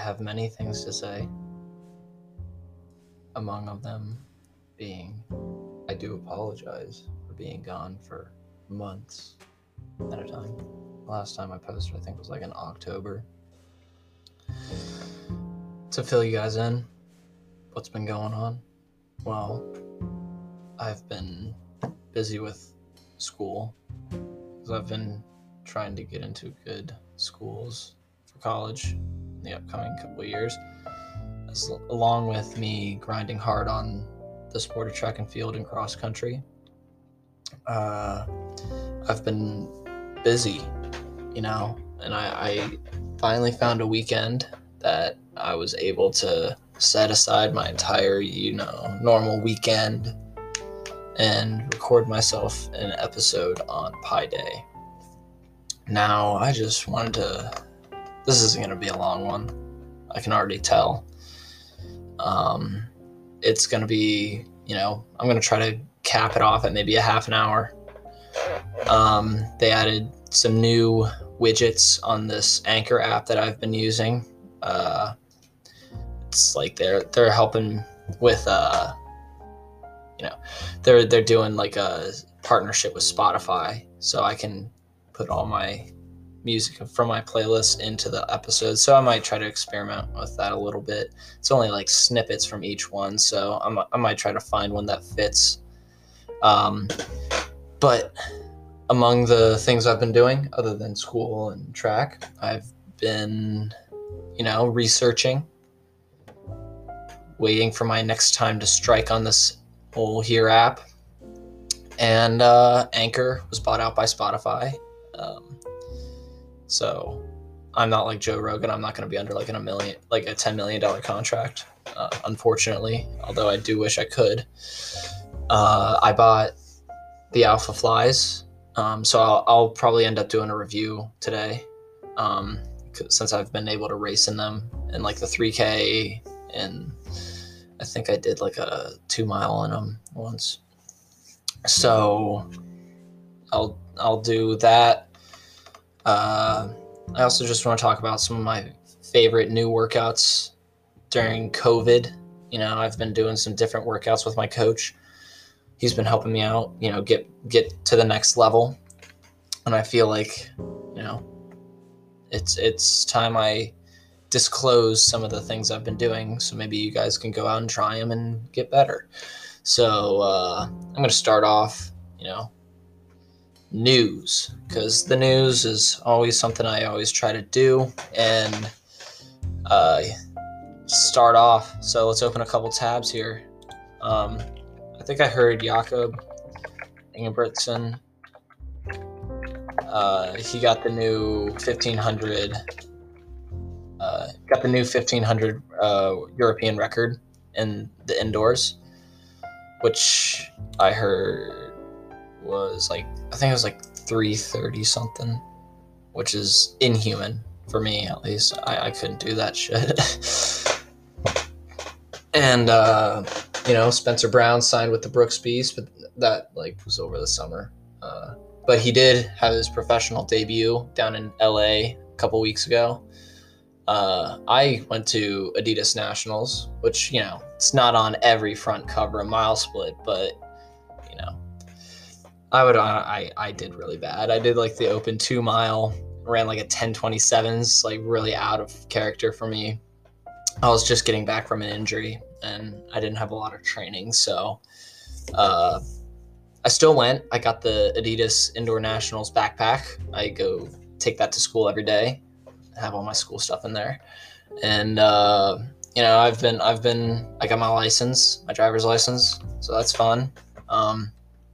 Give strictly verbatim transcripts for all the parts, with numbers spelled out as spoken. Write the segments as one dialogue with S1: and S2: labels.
S1: have many things to say, among of them being, I do apologize for being gone for months at a time. Last time I posted, I think, was like in October. To fill you guys in, what's been going on? Well, I've been busy with school, because I've been trying to get into good schools for college in the upcoming couple of years, as, along with me grinding hard on the sport of track and field and cross country. Uh, I've been busy, you know, and I, I finally found a weekend that I was able to set aside my entire, you know, normal weekend and record myself an episode on Pi Day. Now, I just wanted to, this isn't going to be a long one, I can already tell. Um, it's going to be, you know, I'm going to try to cap it off at maybe a half an hour. Um, they added some new widgets on this Anchor app that I've been using. Uh, it's like they're they're helping with, uh, you know, they're they're doing like a partnership with Spotify, so I can put all my music from my playlist into the episode. So I might try to experiment with that a little bit. It's only like snippets from each one, so I'm, I might try to find one that fits. Um, but among the things I've been doing, other than school and track, I've been, you know, researching, waiting for my next time to strike on this whole Here app. And uh, Anchor was bought out by Spotify. Um, so I'm not like Joe Rogan. I'm not going to be under like an a million, like a ten million dollars contract, uh, unfortunately, although I do wish I could. Uh, I bought the Alpha Flies. Um, so I'll, I'll probably end up doing a review today. Um, since I've been able to race in them in like the three K, and I think I did like a two mile in them once. So I'll, I'll do that. Uh, I also just want to talk about some of my favorite new workouts during COVID. You know, I've been doing some different workouts with my coach. He's been helping me out, you know, get, get to the next level. And I feel like, you know, it's, it's time I disclose some of the things I've been doing. So maybe you guys can go out and try them and get better. So, uh, I'm going to start off, you know, news, because the news is always something I always try to do and uh, start off. So let's open a couple tabs here. Um, I think I heard Jakob Ingebrigtsen. Uh, he got the new fifteen hundred. Uh, got the new fifteen hundred uh, European record in the indoors, which I heard was like, I think it was like three thirty something, which is inhuman for me, at least. I, I couldn't do that shit. And, uh, you know, Spencer Brown signed with the Brooks Beast, but that like was over the summer. Uh, but he did have his professional debut down in L A a couple weeks ago. Uh, I went to Adidas Nationals, which, you know, it's not on every front cover of Mile Split, but, you know, I would, I, I did really bad. I did like the open two mile, ran like a ten twenty-sevens, like really out of character for me. I was just getting back from an injury and I didn't have a lot of training. So, uh, I still went. I got the Adidas Indoor Nationals backpack. I go take that to school every day, have all my school stuff in there. And, uh, you know, I've been, I've been, I got my license, my driver's license. So that's fun. Um,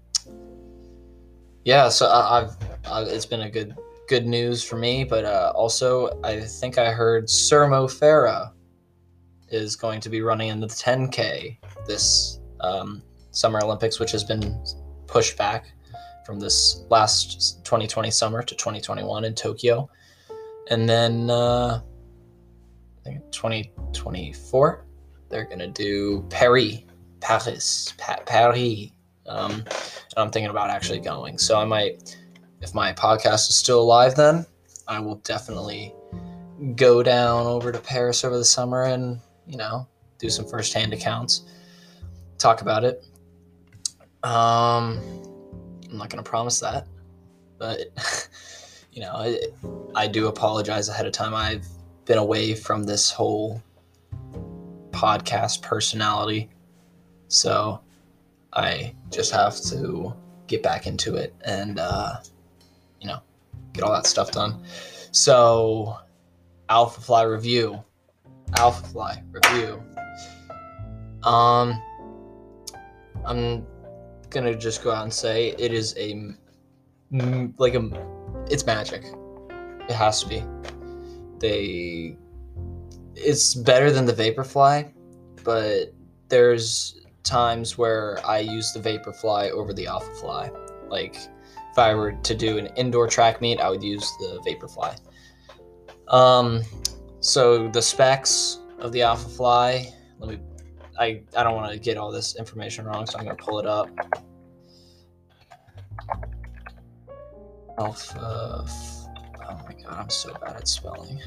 S1: yeah, so I, I've, I've, it's been a good, good news for me, but, uh, also I think I heard Sermo Farah is going to be running in the ten K this, um, Summer Olympics, which has been pushed back from this last twenty twenty summer to twenty twenty-one in Tokyo. And then uh, I think twenty twenty-four, they're going to do Paris, Paris, pa- Paris. Um, and I'm thinking about actually going. So I might, if my podcast is still alive then, I will definitely go down over to Paris over the summer and, you know, do some firsthand accounts, talk about it. Um, I'm not going to promise that, but, you know, I, I do apologize ahead of time. I've been away from this whole podcast personality, so I just have to get back into it and, uh, you know, get all that stuff done. So, Alphafly review. Alphafly review. Um, I'm gonna just go out and say it is a, like a, it's magic. It has to be. They, it's better than the Vaporfly, but there's times where I use the Vaporfly over the Alphafly. Like, if I were to do an indoor track meet, I would use the Vaporfly. Um, so the specs of the Alphafly, let me, I, I don't want to get all this information wrong, so I'm going to pull it up. Alpha, oh my god, I'm so bad at spelling.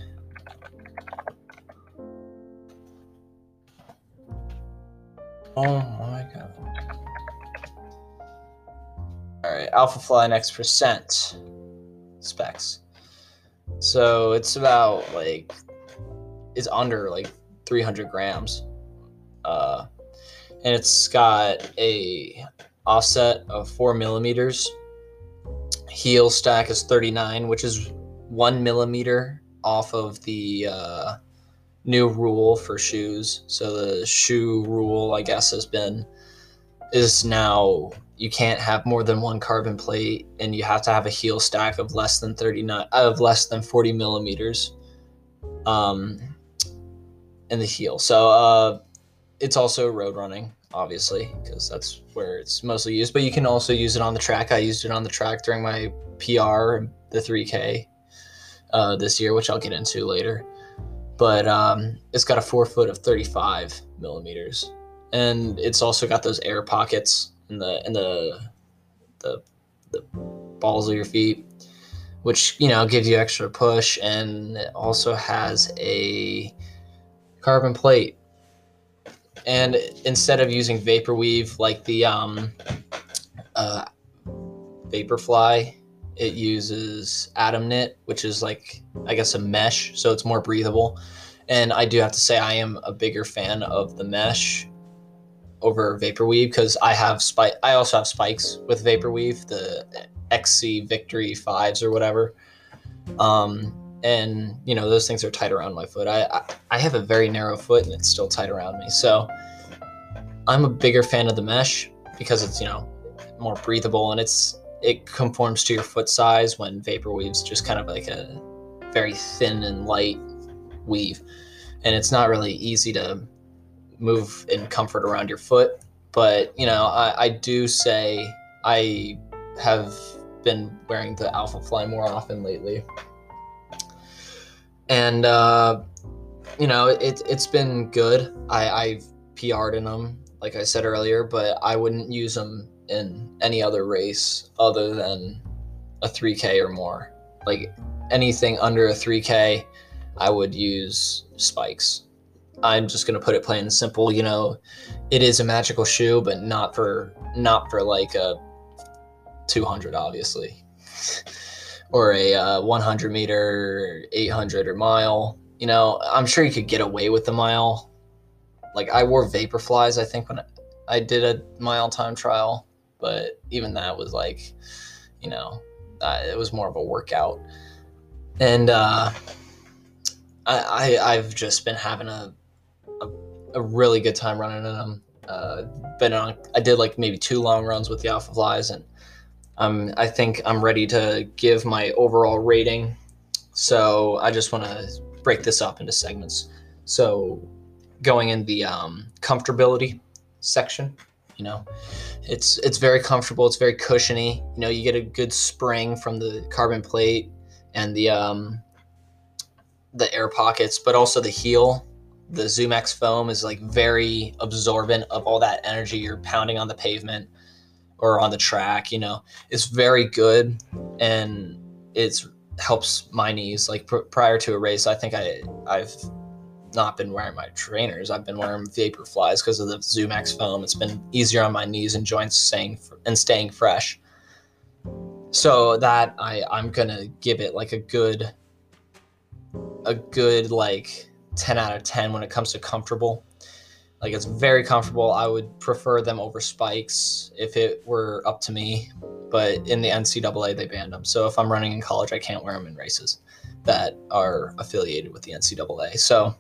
S1: Oh my god. Alright, Alphafly next percent specs. So it's about like, it's under like three hundred grams. Uh, and it's got a offset of four millimeters. Heel stack is thirty-nine, which is one millimeter off of the uh, new rule for shoes. So the shoe rule, I guess, has been, is now you can't have more than one carbon plate, and you have to have a heel stack of less than thirty-nine, of less than forty millimeters, um, in the heel. So uh, it's also road running, obviously, because that's where it's mostly used. But you can also use it on the track. I used it on the track during my P R, the three K, uh, this year, which I'll get into later. But um, it's got a forefoot of thirty-five millimeters, and it's also got those air pockets in the in the the the balls of your feet, which, you know, gives you extra push, and it also has a carbon plate. And instead of using Vaporweave like the um, uh, Vaporfly, it uses Atom Knit, which is like, I guess, a mesh, so it's more breathable. And I do have to say I am a bigger fan of the mesh over Vaporweave, because I have spike. I also have spikes with Vaporweave, the X C Victory fives or whatever. Um, and you know, those things are tight around my foot. I, I I have a very narrow foot, and it's still tight around me. So I'm a bigger fan of the mesh because it's, you know, more breathable, and it's it conforms to your foot size, when Vaporweave's just kind of like a very thin and light weave, and it's not really easy to move in comfort around your foot. But, you know, I, I do say I have been wearing the Alphafly more often lately, and uh, you know, it, it's been good. I, I've P R'd in them, like I said earlier, but I wouldn't use them in any other race other than a three K or more. Like anything under a three K, I would use spikes. I'm just gonna put it plain and simple. You know, it is a magical shoe, but not for not for like a two hundred, obviously, or a uh, one hundred meter, eight hundred, or mile. You know, I'm sure you could get away with the mile. Like, I wore Vaporflies, I think, when I did a mile time trial, but even that was like, you know, uh, it was more of a workout. And uh, I, I I've just been having a A, a really good time running in them. Uh, been on, I did like maybe two long runs with the Alphaflies, and um, I think I'm ready to give my overall rating. So I just want to break this up into segments. So going in the um, comfortability section, you know, it's it's very comfortable. It's very cushiony. You know, you get a good spring from the carbon plate and the um, the air pockets, but also the heel. The ZoomX foam is like very absorbent of all that energy you're pounding on the pavement or on the track. You know, it's very good, and it's helps my knees. Like pr- prior to a race, I think I I've not been wearing my trainers. I've been wearing Vaporflies because of the ZoomX foam. It's been easier on my knees and joints staying and staying fresh. So that I I'm gonna give it like a good a good like ten out of ten when it comes to comfortable. Like it's very comfortable. I would prefer them over spikes if it were up to me, but in the N C double A they banned them. So if I'm running in college, I can't wear them in races that are affiliated with the N C double A. So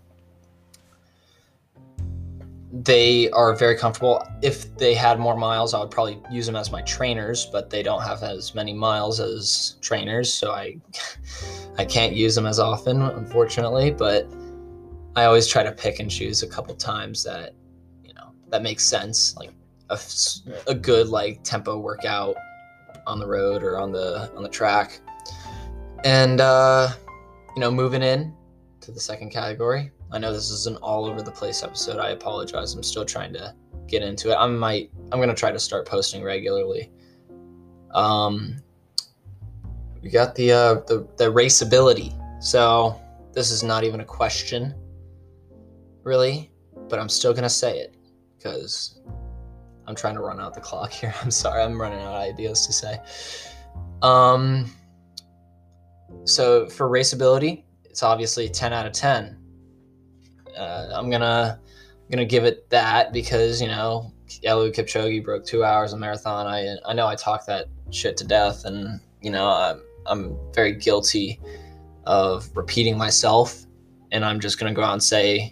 S1: they are very comfortable. If they had more miles, I would probably use them as my trainers, but they don't have as many miles as trainers, so I I can't use them as often, unfortunately, but I always try to pick and choose a couple times that, you know, that makes sense, like a, a good like tempo workout on the road or on the on the track. And uh, you know, moving in to the second category. I know this is an all over the place episode. I apologize. I'm still trying to get into it. I might, I'm going to try to start posting regularly. Um, we got the, uh, the, the raceability. So this is not even a question really, but I'm still going to say it because I'm trying to run out the clock here. I'm sorry. I'm running out of ideas to say. Um, so for raceability, it's obviously ten out of ten. Uh, I'm gonna I'm gonna give it that because, you know, Eliud Kipchoge broke two hours a marathon. I I know I talk that shit to death, and you know I'm I'm very guilty of repeating myself, and I'm just gonna go out and say,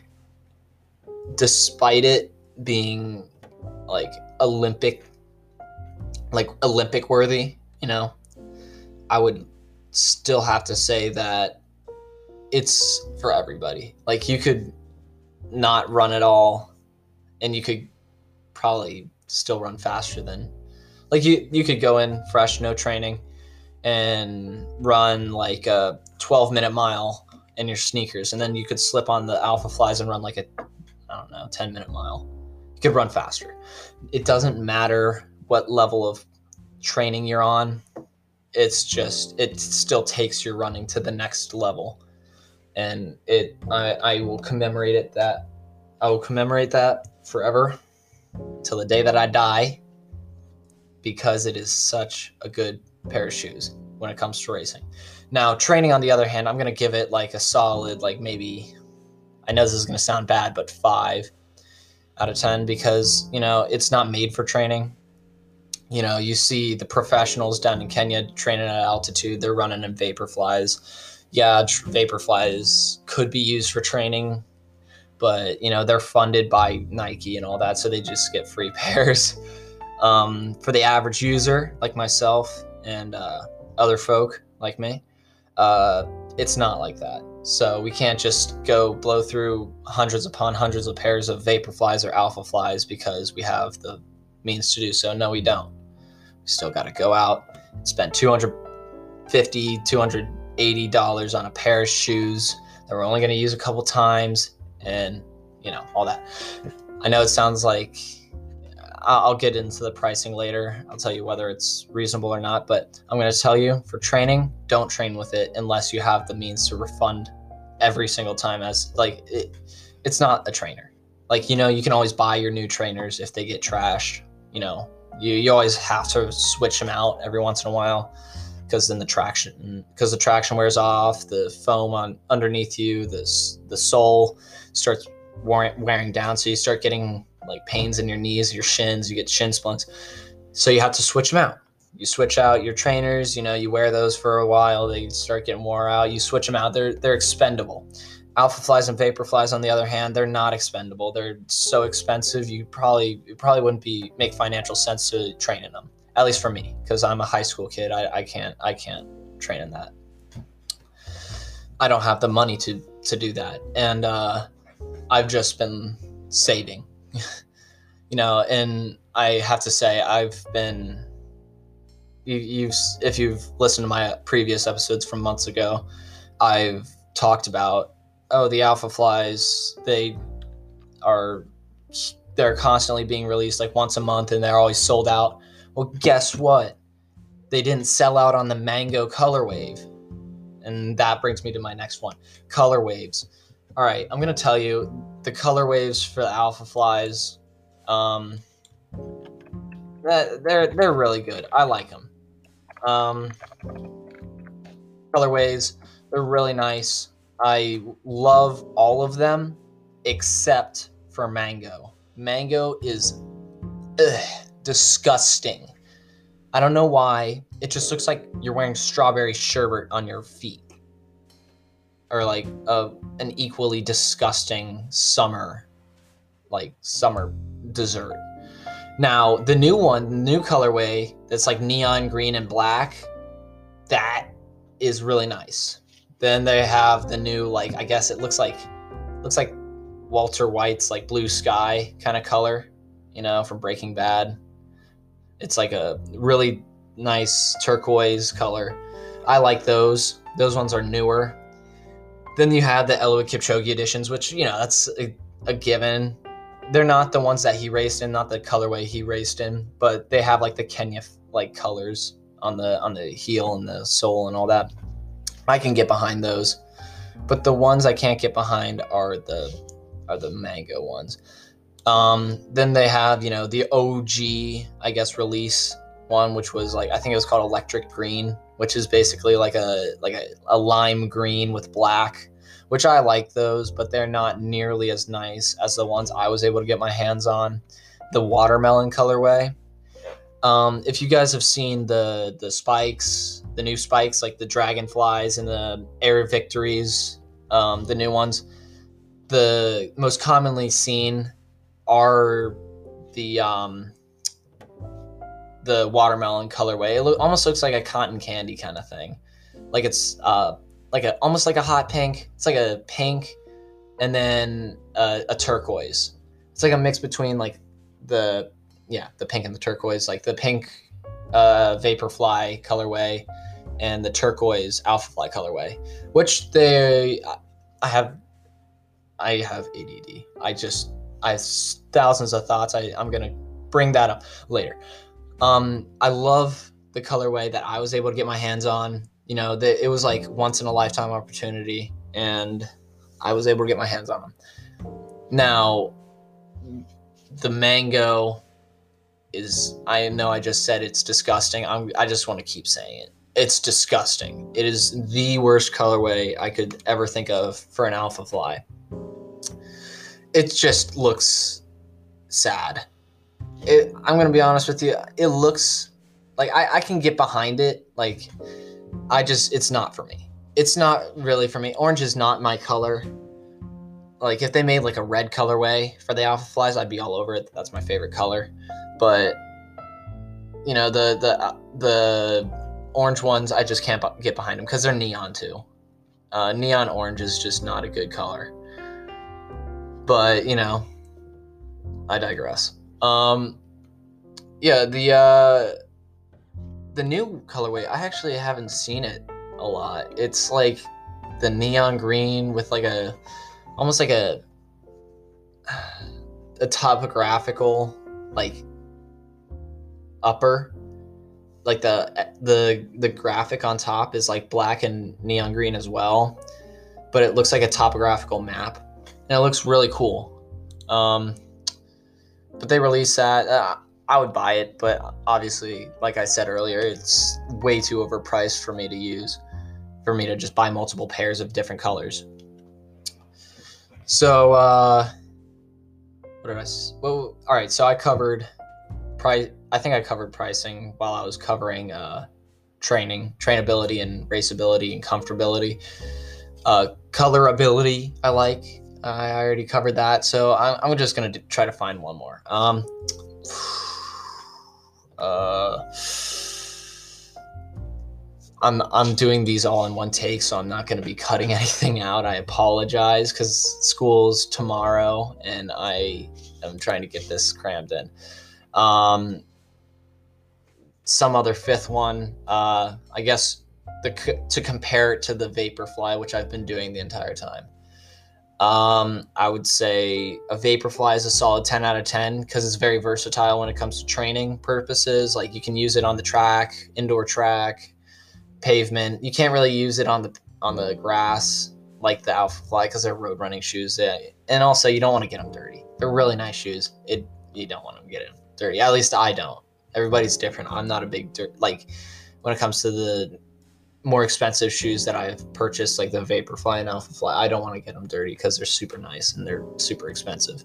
S1: despite it being like Olympic, like Olympic worthy, you know, I would still have to say that it's for everybody. Like you could not run at all and you could probably still run faster than, like you, you could go in fresh, no training, and run like a twelve minute mile in your sneakers. And then you could slip on the Alphaflies and run like a, I don't know, ten minute mile. You could run faster. It doesn't matter what level of training you're on. It's just, it still takes your running to the next level. And it, I, I will commemorate it that, I will commemorate that forever till the day that I die, because it is such a good pair of shoes when it comes to racing. Now, training, on the other hand, I'm going to give it like a solid, like maybe, I know this is going to sound bad, but five out of ten, because, you know, it's not made for training. You know, you see the professionals down in Kenya training at altitude, they're running in Vaporflies. Yeah, Vaporflies could be used for training, but, you know, they're funded by Nike and all that, so they just get free pairs. Um, for the average user like myself and uh, other folk like me, uh, it's not like that. So we can't just go blow through hundreds upon hundreds of pairs of Vaporflies or Alphaflies because we have the means to do so. No, we don't. We still got to go out and spend two hundred fifty dollars, two hundred eighty dollars on a pair of shoes that we're only going to use a couple times, and, you know, all that. I know it sounds like, I'll get into the pricing later. I'll tell you whether it's reasonable or not, but I'm going to tell you, for training, don't train with it unless you have the means to refund every single time. As like, it, it's not a trainer. Like, you know, you can always buy your new trainers if they get trashed. You know, you, you always have to switch them out every once in a while, because then the traction, because the traction wears off, the foam on underneath you, this the sole starts wearing, wearing down, so you start getting like pains in your knees, your shins, you get shin splints. So you have to switch them out. You switch out your trainers, you know, you wear those for a while, they start getting wore out, you switch them out, they're they're expendable. Alphaflies and Vaporflies, on the other hand, they're not expendable. They're so expensive, you probably it probably wouldn't be make financial sense to train in them. At least for me, because I'm a high school kid. I, I can't I can't train in that. I don't have the money to to do that. And uh, I've just been saving. You know, and I have to say, I've been, you, you've, if you've listened to my previous episodes from months ago, I've talked about, oh, the Alphaflies, they are, they're constantly being released like once a month and they're always sold out. Well, guess what? They didn't sell out on the Mango Color Wave. And that brings me to my next one, color waves. All right, I'm going to tell you the color waves for the alpha flies. Um, they're, they're really good. I like them. Um, color waves, they're really nice. I love all of them except for mango. Mango is ugh, disgusting. I don't know why. It just looks like you're wearing strawberry sherbet on your feet. Or like a, an equally disgusting summer, like summer dessert. Now, the new one, the new colorway that's like neon green and black, that is really nice. Then they have the new, like, I guess it looks like, looks like Walter White's like blue sky kind of color, you know, from Breaking Bad. It's like a really nice turquoise color. I like those. Those ones are newer. Then you have the Eliud Kipchoge editions, which, you know, that's a, a given. They're not the ones that he raced in, not the colorway he raced in, but they have like the Kenya like colors on the on the heel and the sole and all that. I can get behind those, but the ones I can't get behind are the are the mango ones. Um, then they have, you know, the O G, I guess, release one, which was like, I think it was called Electric Green, which is basically like a like a, a lime green with black, which I like those, but they're not nearly as nice as the ones I was able to get my hands on. The watermelon colorway. Um, if you guys have seen the the spikes, the new spikes, like the Dragonflies and the Air Victories, um, the new ones, the most commonly seen are the um, the watermelon colorway. It lo- almost looks like a cotton candy kind of thing, like it's uh, like a almost like a hot pink. It's like a pink, and then uh, a turquoise. It's like a mix between like the yeah the pink and the turquoise, like the pink uh, Vaporfly colorway and the turquoise Alphafly colorway, which they I have I have A D D. I just I have thousands of thoughts. I, I'm gonna bring that up later. Um, I love the colorway that I was able to get my hands on. You know, the, it was like once in a lifetime opportunity, and I was able to get my hands on them. Now, the mango is, I know I just said it's disgusting. I'm, I just want to keep saying it. It's disgusting. It is the worst colorway I could ever think of for an alpha fly. It just looks sad. It, I'm going to be honest with you. It looks like I, I can get behind it. Like, I just, it's not for me. It's not really for me. Orange is not my color. Like, if they made like a red colorway for the alpha flies, I'd be all over it. That's my favorite color. But, you know, the, the, the orange ones, I just can't get behind them because they're neon too. Uh, neon orange is just not a good color. But, you know, I digress. Um, yeah, the uh, the new colorway, I actually haven't seen it a lot. It's like the neon green with like a, almost like a, a topographical, like, upper. Like the the the graphic on top is like black and neon green as well, but it looks like a topographical map. And it looks really cool. Um, but they released that. Uh, I would buy it, but obviously, like I said earlier, it's way too overpriced for me to use, for me to just buy multiple pairs of different colors. So, uh, what did I, well, all right, so I covered price. I think I covered pricing while I was covering uh, training, trainability and raceability and comfortability. Uh, colorability, I like. I already covered that, so I'm, I'm just gonna d- try to find one more. Um, uh, I'm I'm doing these all in one take, so I'm not gonna be cutting anything out. I apologize because school's tomorrow, and I am trying to get this crammed in. Um, some other fifth one, uh, I guess the to compare it to the Vaporfly, which I've been doing the entire time. Um, I would say a Vaporfly is a solid ten out of ten because it's very versatile when it comes to training purposes. Like, you can use it on the track, indoor track, pavement. You can't really use it on the on the grass like the Alpha Fly because they're road running shoes. They, and also, you don't want to get them dirty. They're really nice shoes. It you don't want to get them dirty. At least I don't. Everybody's different. I'm not a big dirt like when it comes to the more expensive shoes that I've purchased, like the Vaporfly and Alpha Fly. I don't want to get them dirty because they're super nice and they're super expensive.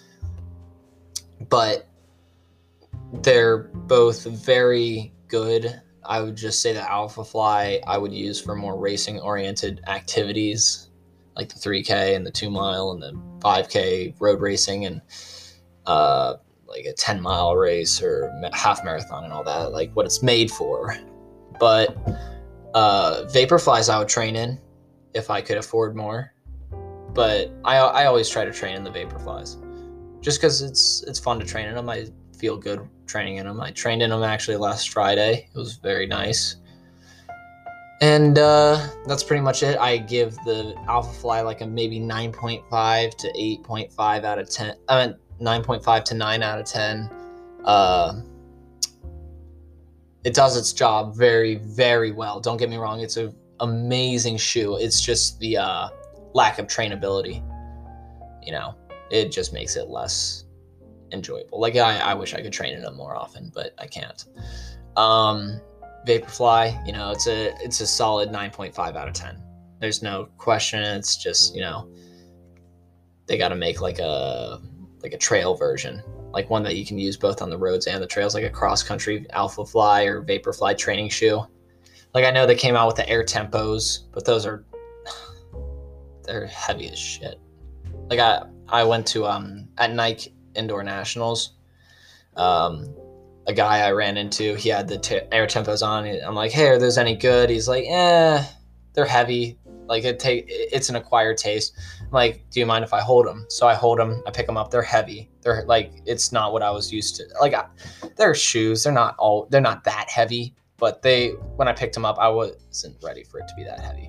S1: But they're both very good. I would just say the Alpha Fly I would use for more racing oriented activities like the three K and the two mile and the five K road racing and uh, like a ten mile race or half marathon and all that, like what it's made for. But uh, Vaporflies I would train in if I could afford more. But I, I always try to train in the Vaporflies just because it's it's fun to train in them. I feel good training in them. I trained in them actually last Friday. It was very nice. And uh, that's pretty much it. I give the Alpha Fly like a maybe nine point five to eight point five out of ten. I mean, nine point five to nine out of ten. Uh, it does its job very, very well. Don't get me wrong. It's an amazing shoe. It's just the uh, lack of trainability. You know, it just makes it less enjoyable. Like I, I wish I could train in them more often, but I can't. Um, Vaporfly, you know, it's a it's a solid nine point five out of ten. There's no question. It's just, you know, they got to make like a like a trail version, like one that you can use both on the roads and the trails, like a cross country Alpha Fly or Vaporfly training shoe. Like I know they came out with the Air Tempos, but those are they're heavy as shit. Like I I went to um at Nike Indoor Nationals. Um, a guy I ran into, he had the t- Air Tempos on. I'm like, hey, are those any good? He's like, eh, they're heavy. Like it take, it's an acquired taste. I'm like, do you mind if I hold them? So I hold them. I pick them up. They're heavy. They're like, it's not what I was used to. Like, I, they're shoes. They're not all. They're not that heavy. But they, when I picked them up, I wasn't ready for it to be that heavy.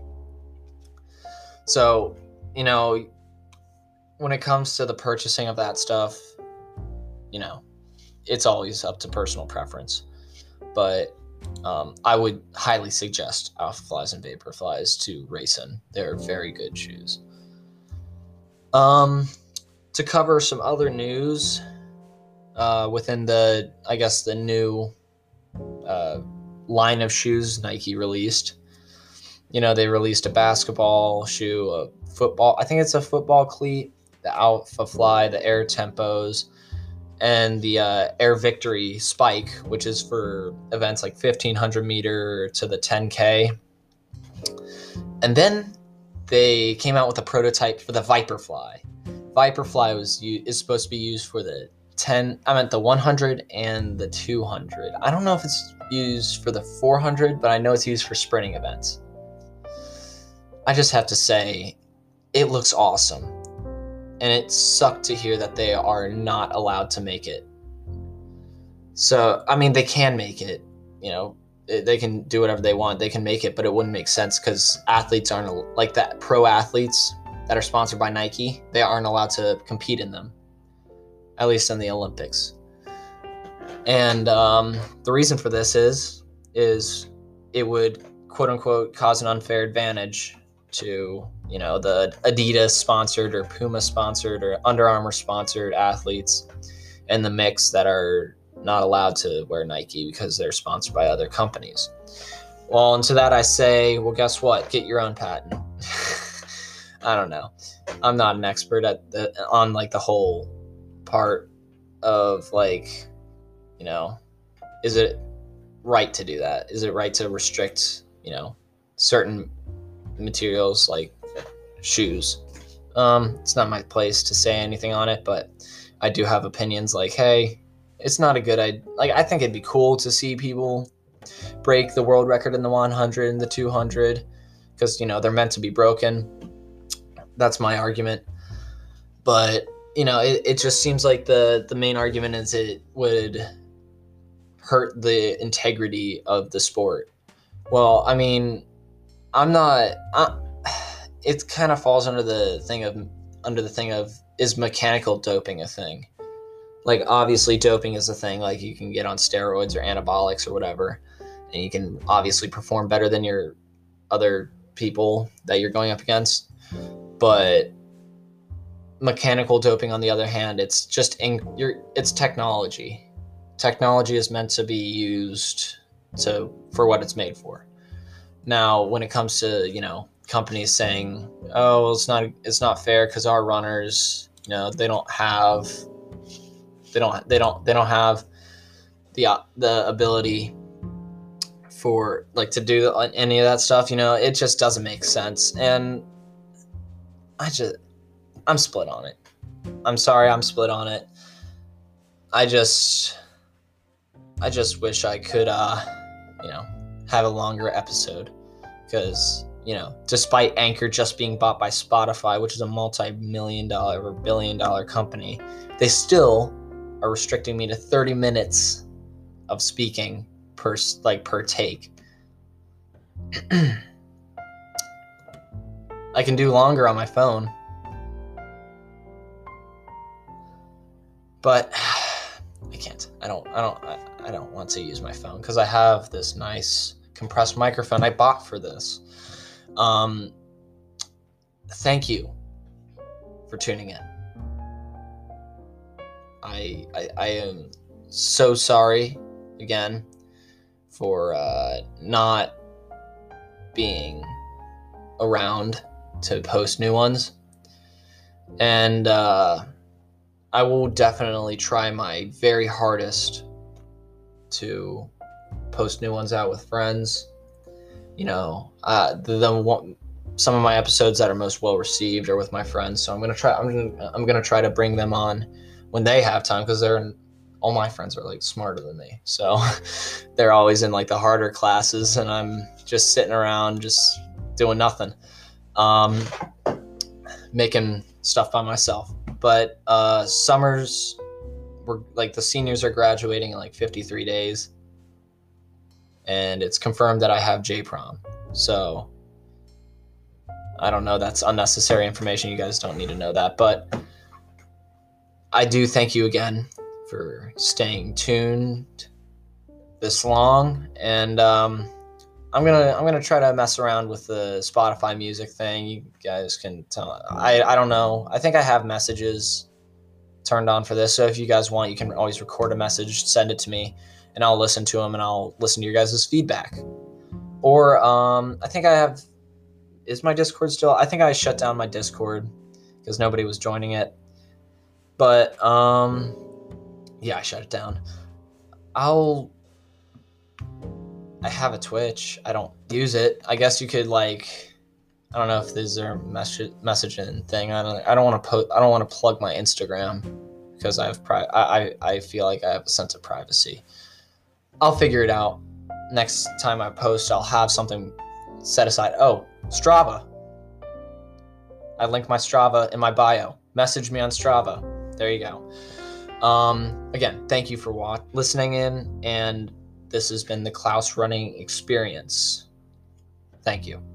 S1: So, you know, when it comes to the purchasing of that stuff, you know, it's always up to personal preference. But um, I would highly suggest Alpha Flies and Vaporflies to race in. They're very good shoes. Um, to cover some other news uh, within the, I guess, the new uh, line of shoes Nike released. You know, they released a basketball shoe, a football, I think it's a football cleat, the Alpha Fly, the Air Tempos, and the uh, Air Victory Spike, which is for events like fifteen hundred meter to the ten K. And then they came out with a prototype for the Viperfly. Viperfly was is supposed to be used for the ten, I meant the one hundred and the two hundred. I don't know if it's used for the four hundred, but I know it's used for sprinting events. I just have to say, it looks awesome. And it sucked to hear that they are not allowed to make it. So, I mean, they can make it, you know, they can do whatever they want. They can make it, but it wouldn't make sense because athletes aren't, like that, pro athletes that are sponsored by Nike, they aren't allowed to compete in them, at least in the Olympics. And um, the reason for this is, is it would, quote unquote, cause an unfair advantage to, you know, the Adidas sponsored or Puma sponsored or Under Armour sponsored athletes in the mix that are not allowed to wear Nike because they're sponsored by other companies. Well, and to that I say, well, guess what? Get your own patent. I don't know. I'm not an expert at the, on like the whole part of like, you know, is it right to do that? Is it right to restrict, you know, certain materials like shoes? Um, it's not my place to say anything on it, but I do have opinions like, hey, it's not a good idea. Like, I think it'd be cool to see people break the world record in the one hundred and the two hundred because, you know, they're meant to be broken. That's my argument. But, you know, it, it just seems like the, the main argument is it would hurt the integrity of the sport. Well, I mean, I'm not, I, it kind of falls under the thing of, under the thing of, is mechanical doping a thing? Like, obviously doping is a thing, like you can get on steroids or anabolics or whatever, and you can obviously perform better than your other people that you're going up against. But mechanical doping, on the other hand, it's just in, you're, it's technology. Technology is meant to be used to for what it's made for. Now, when it comes to, you know, companies saying, "Oh, well, it's not it's not fair because our runners, you know, they don't have they don't they don't they don't have the uh, the ability for like to do any of that stuff," you know, it just doesn't make sense. And I just I'm split on it. I'm sorry, I'm split on it. I just I just wish I could uh, you know, have a longer episode, because, you know, despite Anchor just being bought by Spotify, which is a multi-million dollar or billion dollar company, they still are restricting me to thirty minutes of speaking per like per take. I can do longer on my phone, but I can't. I don't. I don't. I, I don't want to use my phone because I have this nice compressed microphone I bought for this. Um, thank you for tuning in. I, I I am so sorry again for uh, not being around to post new ones, and uh, I will definitely try my very hardest to post new ones out with friends. You know, uh, the, the one, some of my episodes that are most well received are with my friends, so I'm gonna try. I'm gonna I'm gonna try to bring them on when they have time, because they're all my friends are like smarter than me, so they're always in like the harder classes, and I'm just sitting around just doing nothing, um, making stuff by myself. But uh, summers, we're like the seniors are graduating in like fifty-three days. And it's confirmed that I have J-prom. So I don't know. That's unnecessary information. You guys don't need to know that. But I do thank you again for staying tuned this long. And um, I'm gonna I'm gonna try to mess around with the Spotify music thing. You guys can tell. I I don't know. I think I have messages turned on for this. So if you guys want, you can always record a message, send it to me, and I'll listen to them, and I'll listen to your guys' feedback. Or um, I think I have, is my Discord still? I think I shut down my Discord because nobody was joining it. But um, yeah, I shut it down. I'll, I have a Twitch. I don't use it. I guess you could like, I don't know if there's a message messaging thing. I don't. I don't want to post. I don't want to plug my Instagram because I have pri- I, I I feel like I have a sense of privacy. I'll figure it out. Next time I post, I'll have something set aside. Oh, Strava. I linked my Strava in my bio. Message me on Strava. There you go. Um, again, thank you for watch- listening in, and this has been the Klaus Running Experience. Thank you.